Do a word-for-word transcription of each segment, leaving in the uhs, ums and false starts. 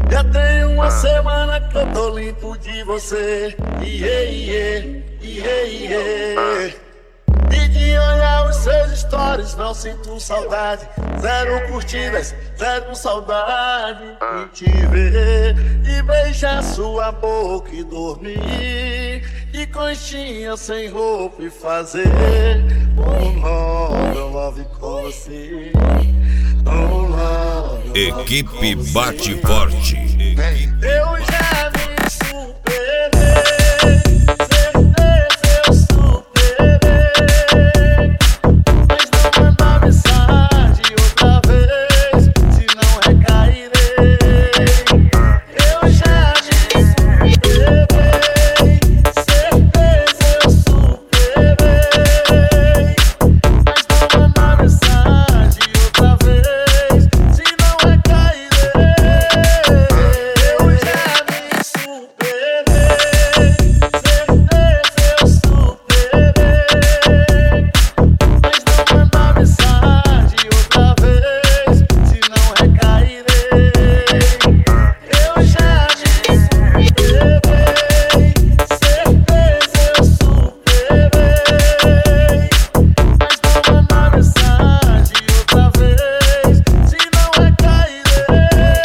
Já tem uma semana que eu tô limpo de você. Iê, iê, iê, iê. E de olhar os seus stories não sinto saudade. Zero curtidas, zero saudade de te ver e beijar sua boca e dormir de conchinha sem roupa e fazer um love, love com você. Um love, Equipe Bate Forte. eu já me superei. Certeza eu superei. Mas não mandar mensagem outra vez, senão recairei. Eu já me superei. Certeza eu superei. Mas não mandar mensagem outra vez, senão recairei. Eu já me superei. Certeza eu superei. Mas não mandar mensagem outra vez, senão recairei. Eu já me superei. Certeza eu superei. Mas não mandar mensagem outra vez, senão recairei.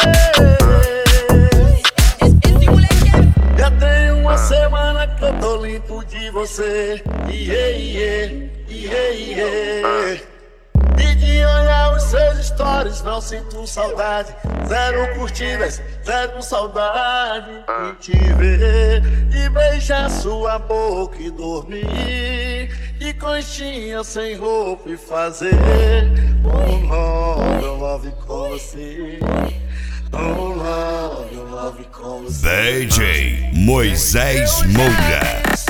Já tem uma semana que eu tô limpo de você. Iê, iê, iê, iê. E de olhar os seus stories não sinto saudade. Zero curtidas, zero saudade de te ver e beijar sua boca e dormir de conchinha sem roupa e fazer um love, love com você. Um love, love com você. D J Moisés Moura.